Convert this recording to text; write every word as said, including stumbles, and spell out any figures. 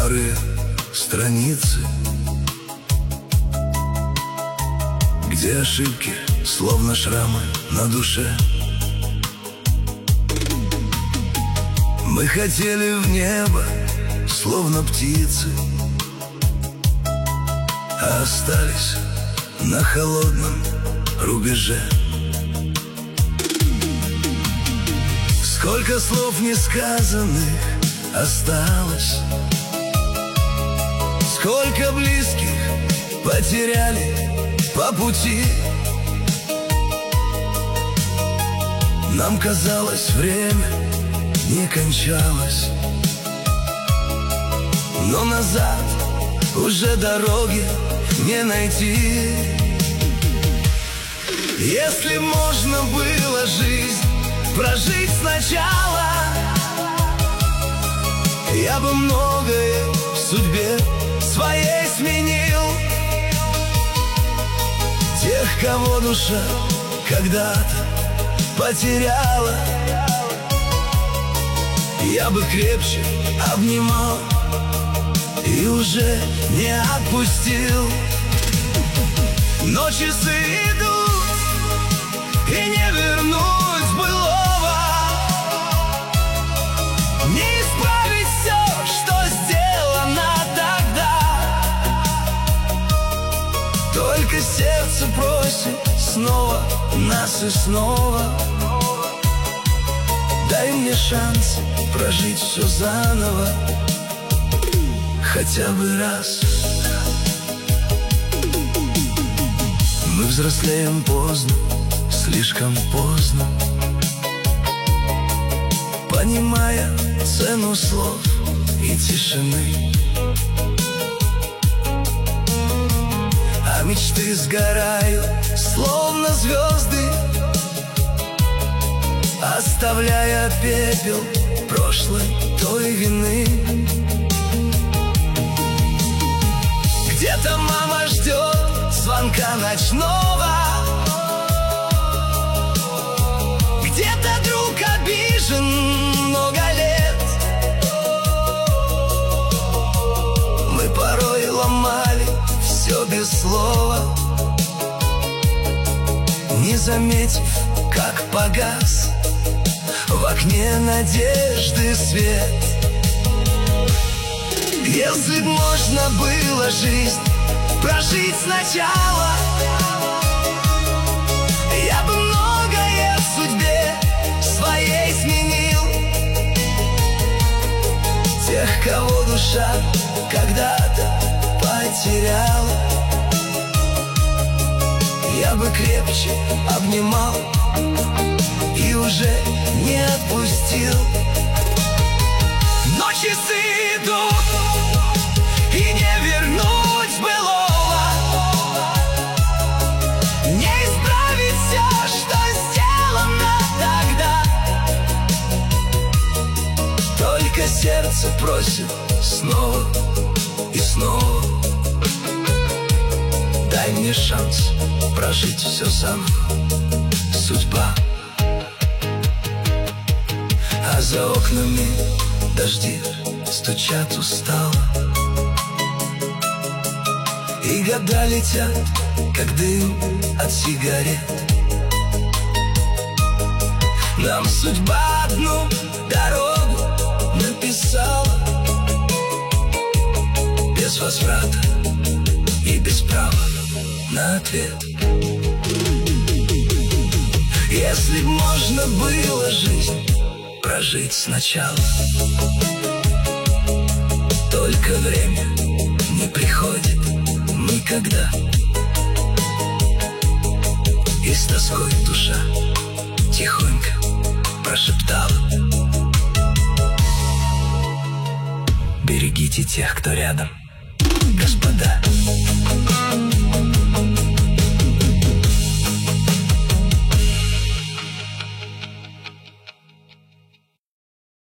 старые страницы, где ошибки, словно шрамы на душе. Мы хотели в небо, словно птицы, а остались на холодном рубеже. Сколько слов несказанных осталось, сколько близких потеряли по пути. Нам казалось, время не кончалось, но назад уже дороги не найти. Если можно было жизнь прожить сначала, я бы многое в судьбе своей сменил. Тех, кого душа когда-то потеряла, я бы крепче обнимал и уже не отпустил. Но часы идут, и не вернуть былого, не исправить все, что сделано тогда. Только сердце просит снова нас и снова. Дай мне шанс прожить все заново, хотя бы раз. Мы взрослеем поздно, слишком поздно, понимая цену слов и тишины. А мечты сгорают, словно звезды, оставляя пепел прошлой той вины. Где-то мама ждет звонка ночного, где-то друг обижен много лет. Мы порой ломали все без слова, не заметив, как погас в окне надежды свет. Если б можно было жизнь прожить сначала, я бы многое в судьбе своей сменил. Тех, кого душа когда-то потеряла, я бы крепче обнимал и уже не отпустил. Но часы идут, и не вернуть былого, не исправить все, что сделано тогда. Только сердце просит снова и снова. Дай мне шанс прожить все заново, судьба. А за окнами дожди стучат устало, и года летят, как дым от сигарет. Нам судьба одну дорогу написала, без возврата и без права на ответ. Если б можно было жизнь прожить сначала, только время не приходит никогда, и с тоской душа тихонько прошептала: берегите тех, кто рядом, господа.